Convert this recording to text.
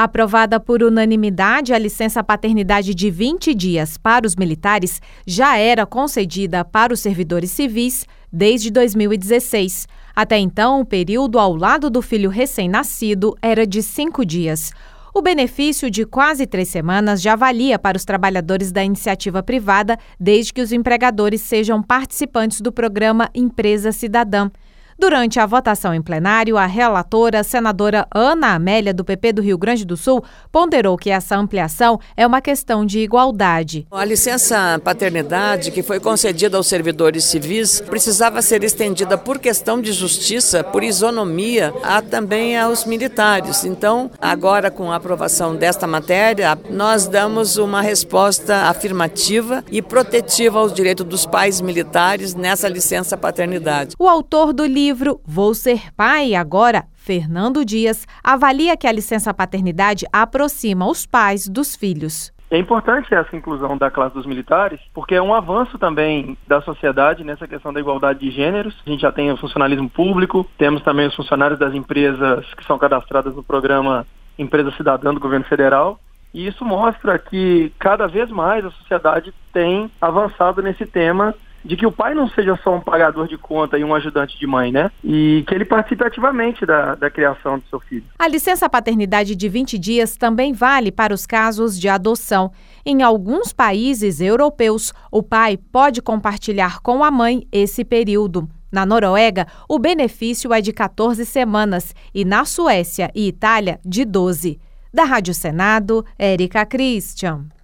Aprovada por unanimidade, a licença-paternidade de 20 dias para os militares já era concedida para os servidores civis desde 2016. Até então, o período ao lado do filho recém-nascido era de 5 dias. O benefício de quase 3 semanas já valia para os trabalhadores da iniciativa privada, desde que os empregadores sejam participantes do programa Empresa Cidadã. Durante a votação em plenário, a relatora, a senadora Ana Amélia, do PP do Rio Grande do Sul, ponderou que essa ampliação é uma questão de igualdade. A licença paternidade que foi concedida aos servidores civis precisava ser estendida por questão de justiça, por isonomia, também aos militares. Então, agora com a aprovação desta matéria, nós damos uma resposta afirmativa e protetiva aos direitos dos pais militares nessa licença paternidade. O autor do livro Vou Ser Pai Agora, Fernando Dias, avalia que a licença-paternidade aproxima os pais dos filhos. É importante essa inclusão da classe dos militares, porque é um avanço também da sociedade nessa questão da igualdade de gêneros. A gente já tem o funcionalismo público, temos também os funcionários das empresas que são cadastradas no programa Empresa Cidadã do governo federal. E isso mostra que cada vez mais a sociedade tem avançado nesse tema de que o pai não seja só um pagador de conta e um ajudante de mãe, né? E que ele participe ativamente da criação do seu filho. A licença-paternidade de 20 dias também vale para os casos de adoção. Em alguns países europeus, o pai pode compartilhar com a mãe esse período. Na Noruega, o benefício é de 14 semanas e na Suécia e Itália, de 12. Da Rádio Senado, Érica Christian.